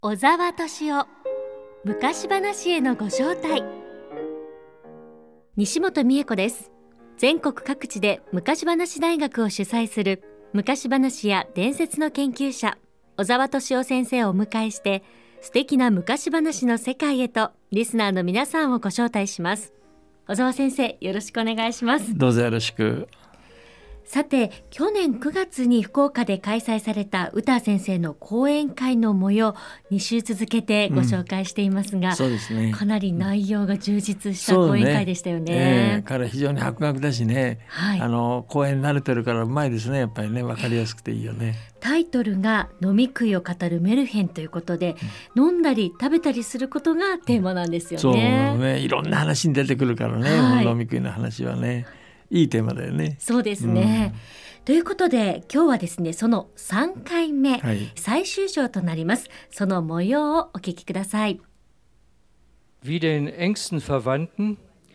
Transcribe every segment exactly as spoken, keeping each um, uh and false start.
小沢敏夫昔話へのご招待。西本美恵子です。全国各地で昔話大学を主催する昔話や伝説の研究者小沢敏夫先生をお迎えして、素敵な昔話の世界へとリスナーの皆さんをご招待します。小沢先生、よろしくお願いします。 どうぞよろしく。 さて、去年くがつに福岡で開催された詩先生の講演会の模様、に週続けてご紹介していますが、 うん、そうですね、 かなり内容が充実した講演会でしたよね。 ね、えー、彼非常に博学だしね、 はい、 あの講演慣れてるからうまいですね。やっぱりね、分かりやすくていいよね。 タイトルが飲み食いを語るメルヘンということで、うん、飲んだり食べたりすることがテーマなんですよね。 そうね、いろんな話に出てくるからね、はい、飲み食いの話はね、いいテーマだよね。 そうですね、うん、ということで今日はですね、そのさんかいめ、 はい、 最終章となります。その模様をお聞きください。 Wie den engsten Verwandten,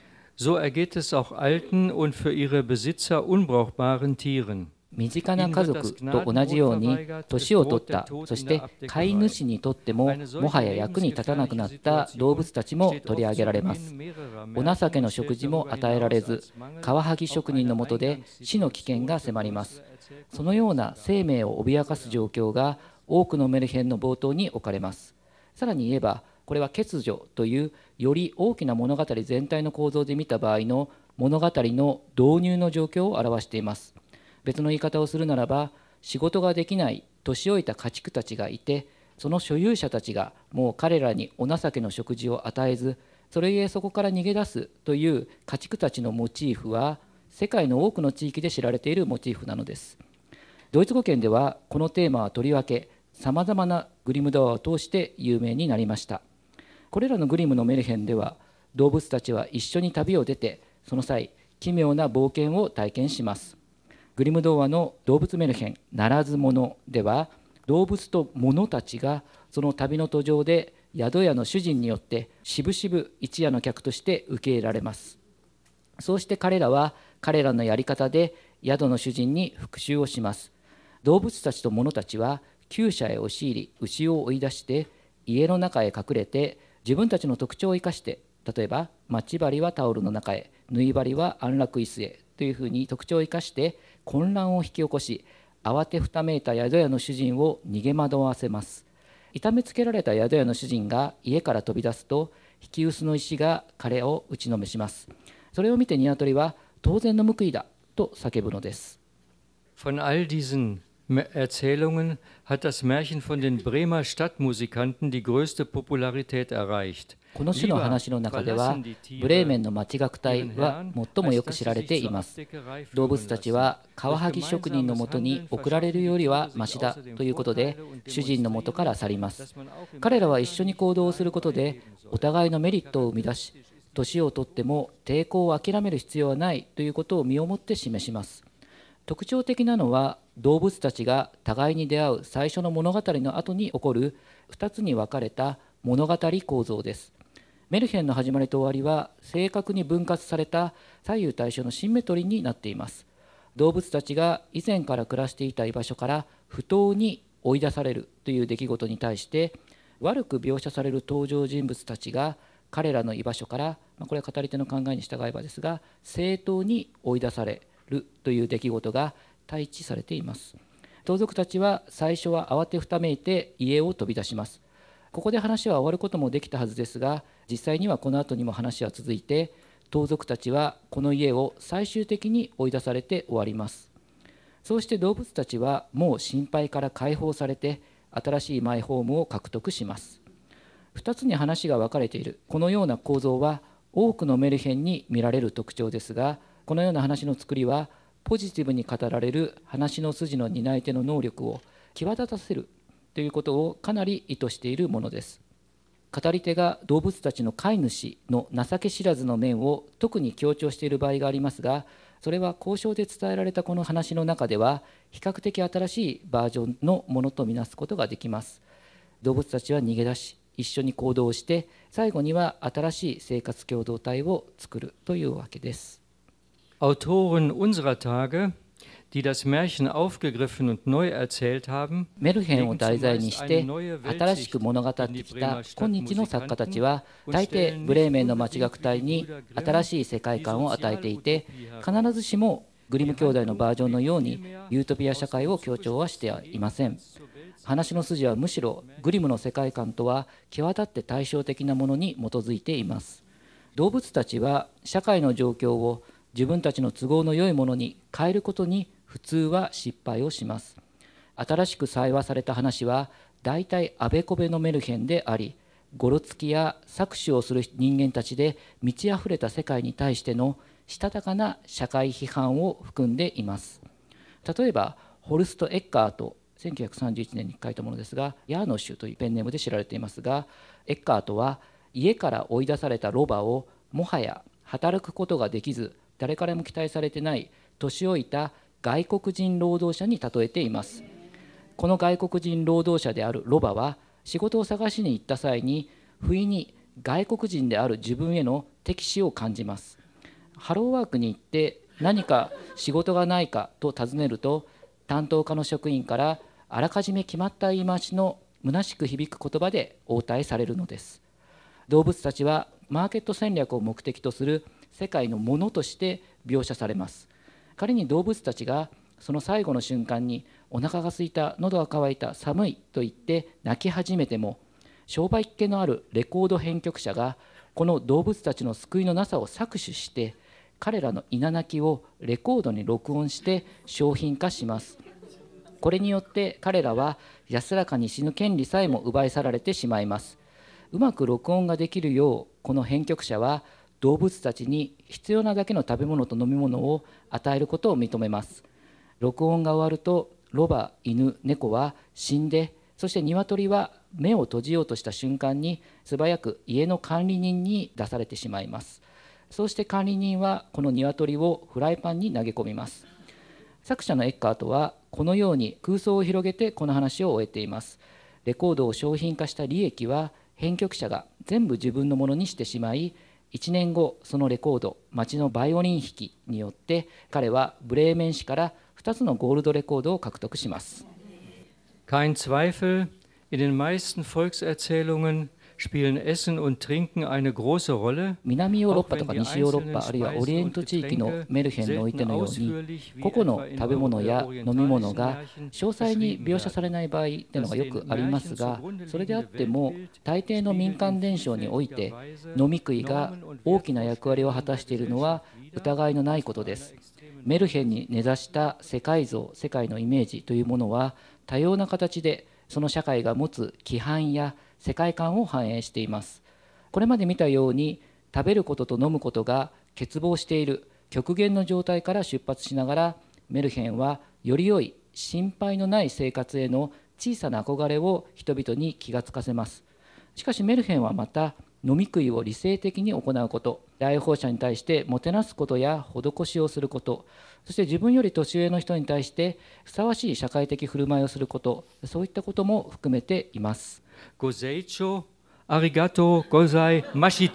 so ergeht es auch alten und für ihre Besitzer unbrauchbaren Tieren。 身近な家族と同じように、年を取った、そして飼い主にとってももはや役に立たなくなった動物たちも取り上げられます。お情けの食事も与えられず、カワハギ職人の下で死の危険が迫ります。そのような生命を脅かす状況が多くのメルヘンの冒頭に置かれます。さらに言えば、これは欠如というより大きな物語全体の構造で見た場合の物語の導入の状況を表しています。別の言い方をするならば、仕事ができない年老いた家畜たちがいて、その所有者たちがもう彼らにお情けの食事を与えず、それゆえそこから逃げ出すという家畜たちのモチーフは、世界の多くの地域で知られているモチーフなのです。ドイツ語圏ではこのテーマはとりわけさまざまなグリム童話を通して有名になりました。これらのグリムのメルヘンでは、動物たちは一緒に旅を出て、その際奇妙な冒険を体験します。グリム童話の動物メルヘンならず者では、動物と物たちがその旅の途上で宿屋の主人によってしぶしぶ一夜の客として受け入れられます。そうして彼らは彼らのやり方で宿の主人に復讐をします。動物たちと物たちは厩舎へ押し入り、牛を追い出して家の中へ隠れて、自分たちの特徴を生かして、例えば待ち針はタオルの中へ、縫い針は安楽椅子へというふうに特徴を生かして混乱を引き起こし、慌てふためいた宿屋の主人を逃げ惑わせます。痛めつけられた宿屋の主人が家から飛び出すと、引き薄の石が彼を打ちのめします。それを見てニワトリは当然の報いだと叫ぶのです。 Von all diesen Erzählungen hat das Märchen von den Bremer Stadtmusikanten die größte Popularität erreicht。 この種の話の中では、ブレーメンの町楽隊は最もよく知られています。動物たちはカワハギ職人のもとに送られるよりはマシだということで、主人のもとから去ります。彼らは一緒に行動をすることで、お互いのメリットを生み出し、年をとっても抵抗を諦める必要はないということを身をもって示します。特徴的なのは、動物たちが互いに出会う最初の物語の後に起こるふたつに分かれた物語構造です。メルヘンの始まりと終わりは正確に分割された左右対称のシンメトリーになっています。動物たちが以前から暮らしていた居場所から不当に追い出されるという出来事に対して、悪く描写される登場人物たちが彼らの居場所から、これは語り手の考えに従えばですが、正当に追い出されるという出来事が対峙されています。盗賊たちは最初は慌てふためいて家を飛び出します。ここで話は終わることもできたはずですが、実際にはこの後にも話は続いて、盗賊たちはこの家を最終的に追い出されて終わります。そうして動物たちはもう心配から解放されて、新しいマイホームを獲得します。ふたつに話が分かれているこのような構造は多くのメルヘンに見られる特徴ですが、このような話の作りはポジティブに語られる話の筋の担い手の能力を際立たせるということをかなり意図しているものです。語り手が動物たちの飼い主の情け知らずの面を特に強調している場合がありますが、それは交渉で伝えられたこの話の中では比較的新しいバージョンのものとみなすことができます。動物たちは逃げ出し、一緒に行動して、最後には新しい生活共同体を作るというわけです。 Autoren unserer Tage die das Märchen aufgegriffen und neu erzählt haben, メルヘンを題材にして新しく物語ってきた今日の作家たちは大抵ブレーメンの町楽隊に新しい世界観を与えていて、必ずしもグリム兄弟のバージョンのようにユートピア社会を強調はしてはいません。話の筋はむしろグリムの世界観とは際立って対照的なものに基づいています。動物たちは社会の状況を自分たちの都合の良いものに変えることに普通は失敗をします。新しく採話された話は大体あべこべのメルヘンであり、ゴロつきや搾取をする人間たちで満ち溢れた世界に対してのしたたかな社会批判を含んでいます。例えばホルスト・エッカート、せんきゅうひゃくさんじゅういちねんに書いたものですが、ヤーノシュというペンネームで知られていますが、エッカートは家から追い出されたロバをもはや働くことができず、誰からも期待されてない年老いた外国人労働者に例えています。この外国人労働者であるロバは仕事を探しに行った際に不意に外国人である自分への敵視を感じます。ハローワークに行って何か仕事がないかと尋ねると、担当課の職員からあらかじめ決まった言い回しの虚しく響く言葉で応対されるのです。動物たちはマーケット戦略を目的とする世界のものとして描写されます。仮に動物たちがその最後の瞬間にお腹が空いた、喉が渇いた、寒いと言って泣き始めても、商売っ気のあるレコード編曲者がこの動物たちの救いのなさを搾取して彼らのいな泣きをレコードに録音して商品化します。これによって彼らは安らかに死ぬ権利さえも奪い去られてしまいます。うまく録音ができるようこの編曲者は動物たちに必要なだけの食べ物と飲み物を与えることを認めます。録音が終わるとロバ、犬、猫は死んで、そして鶏は目を閉じようとした瞬間に素早く家の管理人に出されてしまいます。そうして管理人はこの鶏をフライパンに投げ込みます。作者のエッカートはこのように空想を広げてこの話を終えています。レコードを商品化した利益は編曲者が全部自分のものにしてしまい、いちねんごそのレコード、街のバイオリン弾きによって彼はブレーメン市からふたつのゴールドレコードを獲得します。 Kein Zweifel, in den meisten Volkserzählungen spielen Essen und Trinken eine große Rolle. 南ヨーロッパとか西ヨーロッパあるいはオリエント地域のメルヘンにおいてのように、個々の食べ物や飲み物が詳細に描写されない場合というのがよくありますが、それであっても大抵の民間伝承において飲み食いが大きな役割を果たしているのは疑いのないことです。メルヘンに根ざした世界像、世界のイメージというものは多様な形でその社会が持つ規範や世界観を反映しています。これまで見たように食べることと飲むことが欠乏している極限の状態から出発しながら、メルヘンはより良い心配のない生活への小さな憧れを人々に気がつかせます。しかしメルヘンはまた飲み食いを理性的に行うこと、来訪者に対してもてなすことや施しをすること、そして自分より年上の人に対してふさわしい社会的振る舞いをすること、そういったことも含めています。 ご清聴ありがとうございました。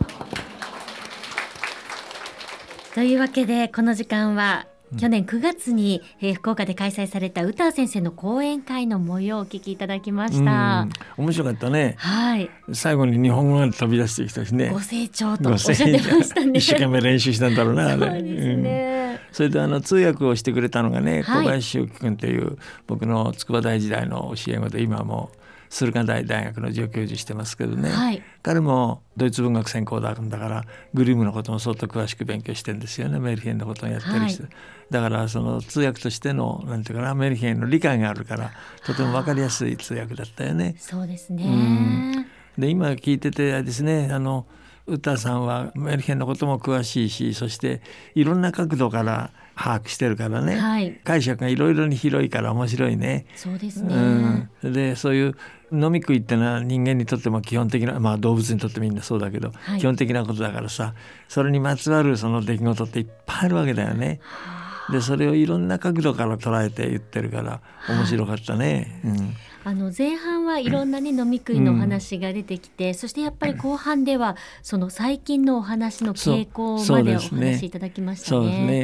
というわけでこの時間は去年くがつに福岡で開催された歌先生の講演会の模様をお聞きいただきました。 うん、面白かったね。 はい。 最後に日本語が飛び出してきたしね。 ご清聴とおっしゃってましたね。 一生懸命練習したんだろうな。あれ。 そうですね。 うん、それであの通訳をしてくれたのがね、小林修樹君という僕の筑波大時代の教え子で、今も駿河台大学の助教授してますけどね、はい、彼もドイツ文学専攻だからグリムのことも相当詳しく勉強してるんですよね。メルヘンのことをやってる人、はい、だからその通訳としてのなんていうかな、メルヘンの理解があるからとても分かりやすい通訳だったよね。 そうですね、 うん、で今聞いててですね、あの歌さんはメルヘンのことも詳しいし、そしていろんな角度から把握してるからね、はい、解釈がいろいろに広いから面白いね。 そうですね、 うん、でそういう飲み食いってのは人間にとっても基本的な、まあ動物にとってみんなそうだけど、はい、基本的なことだからさ、それにまつわるその出来事っていっぱいあるわけだよね。でそれをいろんな角度から捉えて言ってるから面白かったね、うん、 あの前半はいろんな、ね、飲み食いのお話が出てきて、うん、そしてやっぱり後半ではその最近のお話の傾向までお話しいただきましたね。 そうですね。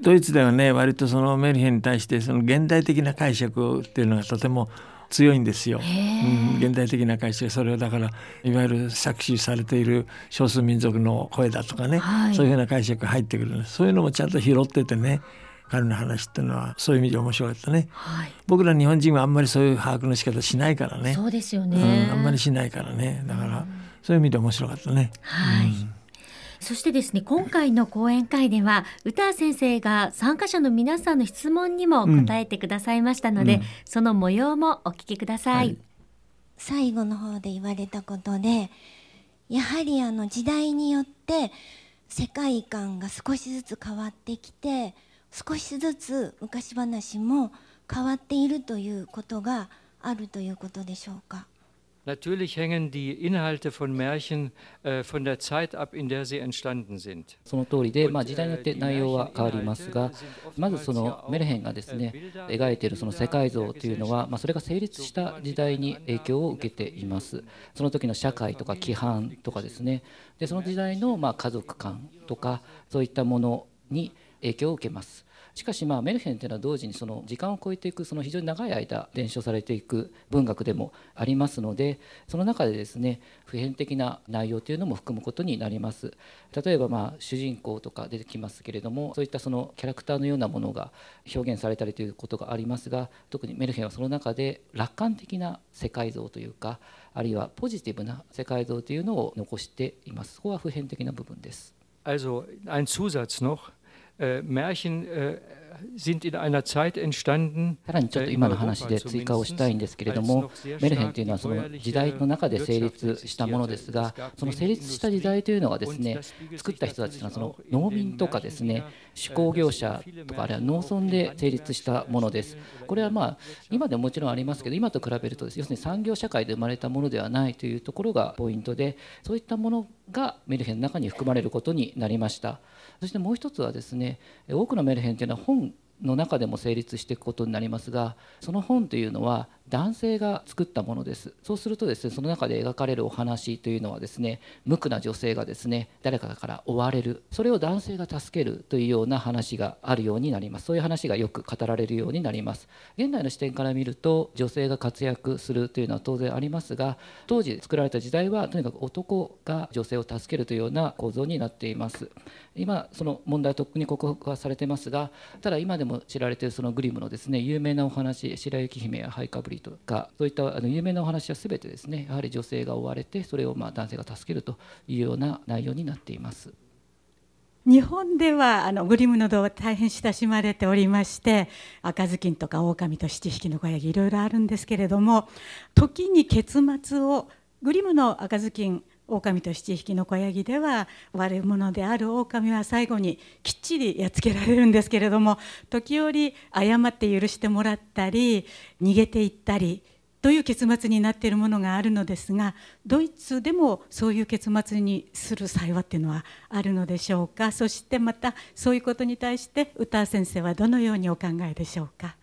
ドイツではね割とそのメルヘンに対してその現代的な解釈っていうのがとても強いんですよ、うん、現代的な解釈、それはだからいわゆる搾取されている少数民族の声だとかね、はい、そういうふうな解釈が入ってくる、そういうのもちゃんと拾っててね、彼の話っていうのはそういう意味で面白かったね、はい、僕ら日本人はあんまりそういう把握の仕方しないからね。 そうですよね、 うん、あんまりしないからね、だから、うん、そういう意味で面白かったね、 はい、うん、そしてですね、今回の講演会では詩羽先生が参加者の皆さんの質問にも答えてくださいましたので、うんうん、その模様もお聞きください、はい、 最後の方で言われたことで、やはりあの時代によって世界観が少しずつ変わってきて、少しずつ昔話も変わっているということがあるということでしょうか。 Natürlich hängen die Inhalte von Märchen äh, von der Zeit ab, in der sie entstanden sind. その通りで、まあ、時代によって内容は変わりますが、まずそのメルヘンがですね描いているその世界像というのは、まあ、それが成立した時代に影響を受けています。その時の社会とか規範とかですね、でその時代のまあ家族観とかそういったものに影響を受けます。しかしまあメルヘンというのは同時にその時間を超えていくその非常に長い間伝承されていく文学でもありますので、その中でですね普遍的な内容というのも含むことになります。例えばまあ主人公とか出てきますけれども、そういったそのキャラクターのようなものが表現されたりということがありますが、特にメルヘンはその中で楽観的な世界像というか、あるいはポジティブな世界像というのを残しています。そこは普遍的な部分です。 Also ein Zusatz noch. Äh, Märchen äh, sind in einer Zeit entstanden. さらにちょっと今の話で追加をしたいんですけれども、メルヘンというのはその時代の中で成立したものですが、その成立した時代というのはですね、作った人たちというのはその農民とかですね、手工業者とかあるいは農村で成立したものです。これはまあ今でももちろんありますけど、今と比べるとです、要するに産業社会で生まれたものではないというところがポイントで、そういったものがメルヘンの中に含まれることになりました。そしてもう一つはですね、多くのメルヘンというのは本の中でも成立していくことになりますが、その本というのは男性が作ったものです。そうするとですね、その中で描かれるお話というのはですね、無垢な女性がですね誰かから追われる、それを男性が助けるというような話があるようになります。そういう話がよく語られるようになります。現代の視点から見ると女性が活躍するというのは当然ありますが、当時作られた時代はとにかく男が女性を助けるというような構造になっています。今その問題はとっくに克服はされてますが、ただ今でも知られているそのグリムのですね有名なお話、白雪姫や灰かぶりとか、そういったあの有名なお話は全てですね、やはり女性が追われてそれをまあ男性が助けるというような内容になっています。 日本ではあのグリムの童話大変親しまれておりまして、赤ずきんとか狼と七匹の子ヤギいろいろあるんですけれども、時に結末をグリムの赤ずきん狼と七匹の子ヤギでは悪者である狼は最後にきっちりやっつけられるんですけれども、時折誤って許してもらったり逃げていったりという結末になっているものがあるのですが、ドイツでもそういう結末にする際はっていうのはあるのでしょうか。そしてまたそういうことに対して詩羽先生はどのようにお考えでしょうか。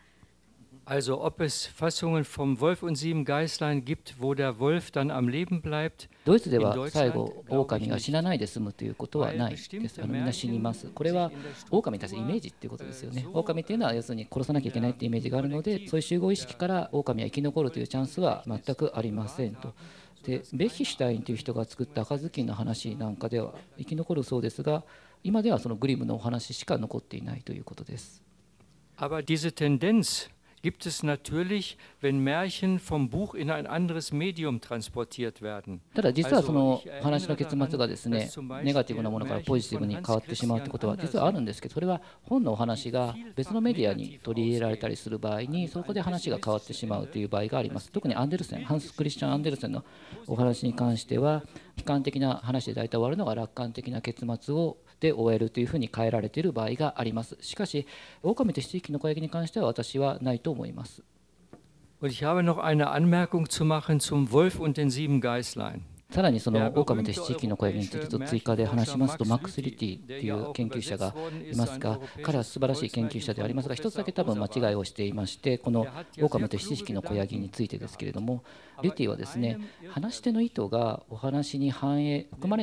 Also ob es Fassungen vom Wolf und sieben Geißlein gibt, wo der Wolf dann am Leben bleibt. ドイツでは最後狼が死なないで済むということはないです。あのみんな死にます。これは狼に対するイメージっていうことですよね。狼っていうのは要するに殺さなきゃいけないっていうイメージがあるので、そういう集合意識から狼は生き残るというチャンスは全くありませんと。でベッヒシュタインという人が作った赤ずきんの話なんかでは生き残るそうですが、今ではそのグリムのお話しか残っていないということです。 Aber diese Tendenz gibt es natürlich, wenn Märchen vom Buch in ein anderes Medium transportiert werden. ただ実はその話の結末がですね、ネガティブなものからポジティブに変わってしまうということは実はあるんですけど、それは本のお話が別のメディアに取り入れられたりする場合に、そこで話が変わってしまうという場合があります。特にアンデルセン、ハンス・クリスチャン・アンデルセンのお話に関しては、悲観的な話で大体終わるのが楽観的な結末をで終えるというふうに変えられている場合があります。しかし、狼と七匹の子ヤギに関しては私はないと思います。 Und ich habe noch eine Anmerkung zu machen zum Wolf und den sieben Geißlein. さらにその狼と七匹の子ヤギについてと追加で話しますと、マックス・リティという研究者がいますが、彼は素晴らしい研究者でありますが、一つだけ多分間違いをしていまして、この狼と七匹の子ヤギについてですけれども、リティはですね、話し手の意図がお話に反映含まれない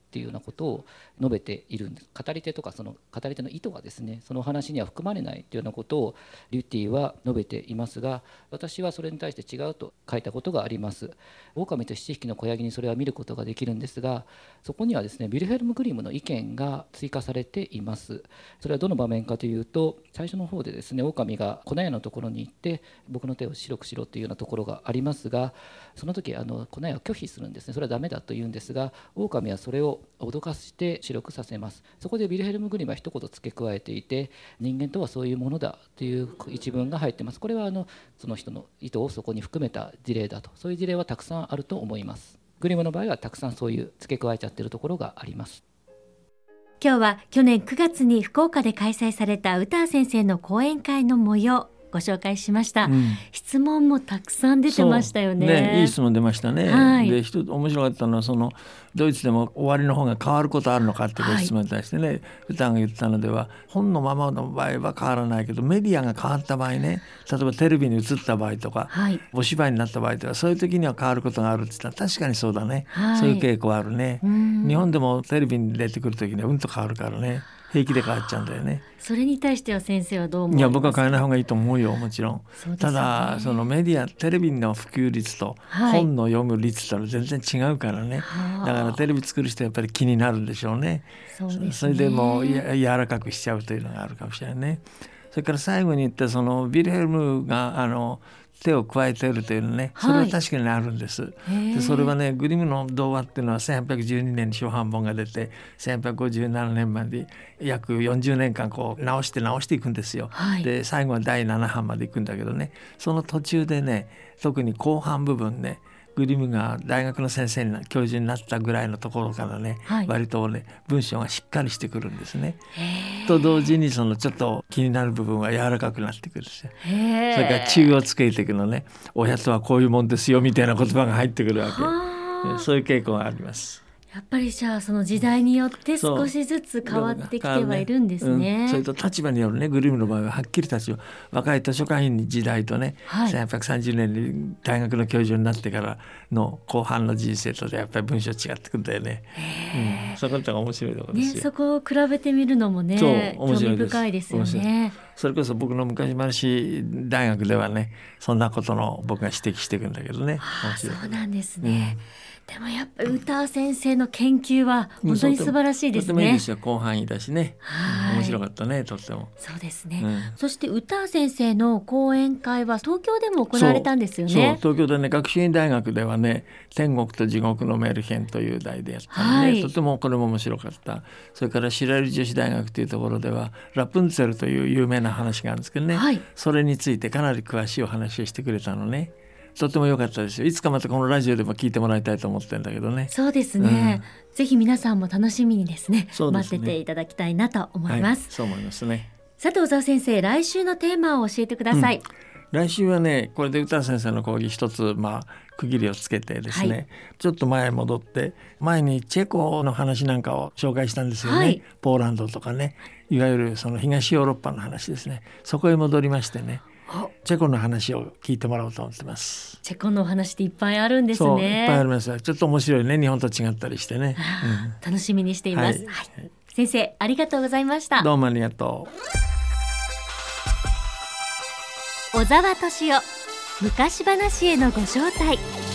っていうようなことを述べているんです。語り手とかその語り手の意図がですね、そのお話には含まれないというようなことをリュティは述べていますが、私はそれに対して違うと書いたことがあります。狼と七匹の子ヤギにそれは見ることができるんですが、そこにはですねヴィルヘルム・グリムの意見が追加されています。それはどの場面かというと、最初の方でですね狼が粉屋のところに行って僕の手を白くしろというようなところがありますが、その時あの粉屋を拒否するんですね。それはダメだと言うんですが、狼はそれを脅かして白くさせます。そこでヴィルヘルム・グリムは一言付け加えていて、人間とはそういうものだという一文が入っています。これはあのその人の意図をそこに含めた事例だと、そういう事例はたくさんあると思います。グリムの場合はたくさんそういう付け加えちゃってるところがあります。 今日は去年くがつに福岡で開催された詩羽先生の講演会の模様ご紹介しました、うん、質問もたくさん出てましたよ ね, ねいい質問出ましたね、はい、で一つ面白かったのはそのドイツでも終わりの方が変わることあるのかっていう質問に対してね、はい、詩羽が言ったのでは、本のままの場合は変わらないけどメディアが変わった場合ね、例えばテレビに映った場合とか、はい、お芝居になった場合とか、そういう時には変わることがあるって言ったら確かにそうだね、はい、そういう傾向あるね。日本でもテレビに出てくる時にはうんと変わるからね、平気で変わっちゃうんだよね。 それに対しては先生はどう思いますか？ いや僕は変えない方がいいと思うよ、もちろん。ね、ただそのメディアテレビの普及率と本の読む率とは全然違うからね、はい、だからテレビ作る人はやっぱり気になるんでしょうね。そうですね。それでもうや柔らかくしちゃうというのがあるかもしれないね。それから最後に言ったそのヴィルヘルムがあの手を加えているというのね、それは確かにあるんです、はい、でそれはねグリムの童話っていうのはせんはっぴゃくじゅうにねんに初版本が出てせんはっぴゃくごじゅうななねんまで約よんじゅうねんかんこう直して直していくんですよ、はい、で最後はだいななはんまでいくんだけどね、その途中でね特に後半部分ね、グリムが大学の先生に教授になったぐらいのところからね、はい、割とね文章がしっかりしてくるんですね。と同時にそのちょっと気になる部分は柔らかくなってくるんですよ。それから中をつけていくのね、親とはこういうもんですよみたいな言葉が入ってくるわけ。そういう傾向があります。 やっぱりじゃあその時代によって少しずつ変わってきてはいるんですね。ね、うん、 それと立場によるね、グリムの場合ははっきり立場、若い図書館員時代とね、はい、せんはっぴゃくさんじゅうねんに大学の教授になってからの後半の人生とでやっぱり文章違ってくるんだよね。うん、そこが面白いところですよ、 ね、そこを比べてみるのもね興味深いですよね。 それこそ僕の昔話大学ではねそんなことの僕が指摘していくんだけどね。 ああ、そうなんですね、うん、でもやっぱり詩羽先生の研究は本当に素晴らしいですね。 とてもいいですよ、広範囲だしね、うん、面白かったね、とっても。 そうですね、うん、そして詩羽先生の講演会は東京でも行われたんですよね。 そうそう、東京でね学習院大学ではね天国と地獄のメルヘンという題でやったので、ね、はい、とてもこれも面白かった。それから白百合女子大学というところではラプンツェルという有名な話があるんですけどね、はい、それについてかなり詳しいお話をしてくれたのね。とても良かったですよ。いつかまたこのラジオでも聞いてもらいたいと思ってるんだけどね。 そうですね、うん、ぜひ皆さんも楽しみにですね、そうですね、待ってていただきたいなと思います、はい、 そう思いますね。 さて小沢先生、来週のテーマを教えてください。うん、 来週はねこれで詩羽先生の講義一つ、まあ、区切りをつけてですね、はい、ちょっと前へ戻って前にチェコの話なんかを紹介したんですよね、はい、ポーランドとかね、いわゆるその東ヨーロッパの話ですね。そこへ戻りましてね、チェコの話を聞いてもらおうと思ってます。 チェコの話っていっぱいあるんですね。 そういっぱいあります。ちょっと面白いね、日本と違ったりしてね、 うん、楽しみにしています、はいはい、先生ありがとうございました。 どうもありがとう。小沢敏夫、昔話へのご招待。